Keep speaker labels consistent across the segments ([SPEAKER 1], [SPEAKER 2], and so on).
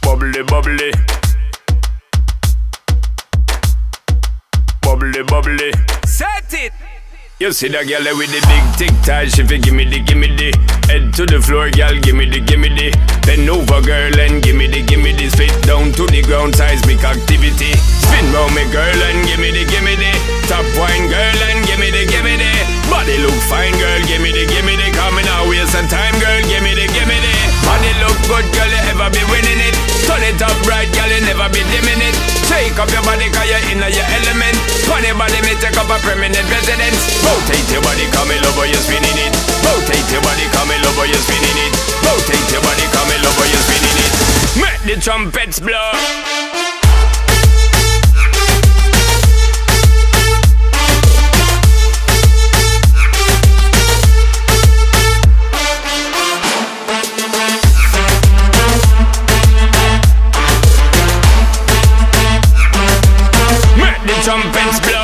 [SPEAKER 1] Bubbly, bubbly. Bubbly, bubbly.
[SPEAKER 2] Set it!
[SPEAKER 1] You see that girl with the big tic tac, she fi gimme the head to the floor, girl, gimme the bend over, girl, and gimme the spit down to the ground, seismic activity. Spin round me, girl, and gimme the top wine, girl, and gimme the body look fine, girl, gimme the coming out waste some time, girl, gimme the body look good, girl, you ever be winning it. Turn it up bright, girl, you never be dimming it. Shake up your body, cause you're in your element. Funny body, me take up a permanent residence. Rotate your body, come in over, you're spinning it. Rotate your body, come in over, you're spinning it. Rotate your body, come in over, you're spinning it. Make the trumpets blow. Make the trumpets blow.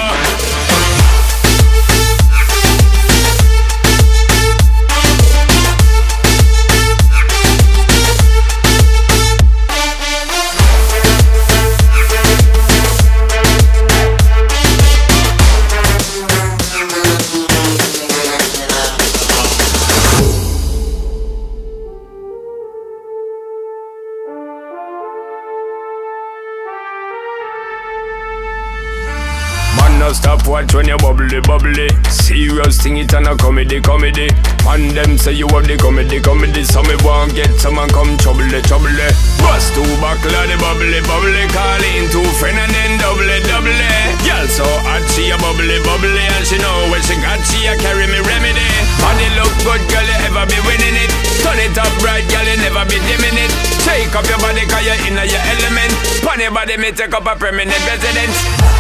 [SPEAKER 1] No stop watch when you bubbly, bubbly. Serious thing, it and a comedy. And them say you have the comedy. So me won't get someone come trouble. Bust two buckle of the bubbly. Call in two friend and then double. Girl so hot, she a bubbly. And she know when she got, she a carry me remedy. Body look good, girl, you ever be winning it. Turn it up bright, girl, you never be dimming it. Shake up your body, cause you're in your element. Pon your body, me take up a permanent residence.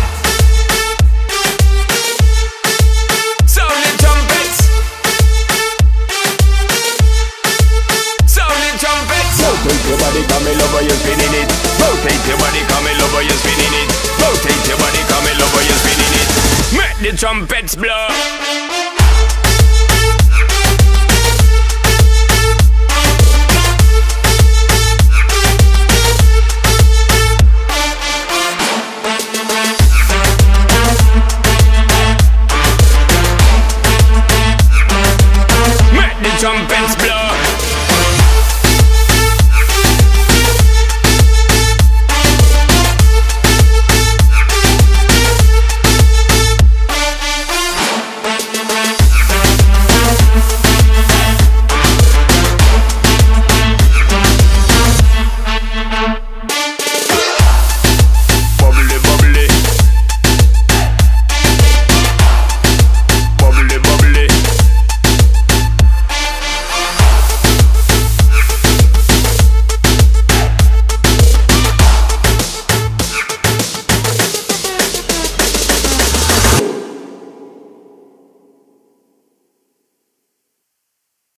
[SPEAKER 1] Rotate your body, come in over, you're spinning it. Rotate your body, come in over, you're spinning it. Rotate your body, come in over, you're spinning it. Make the trumpets blow.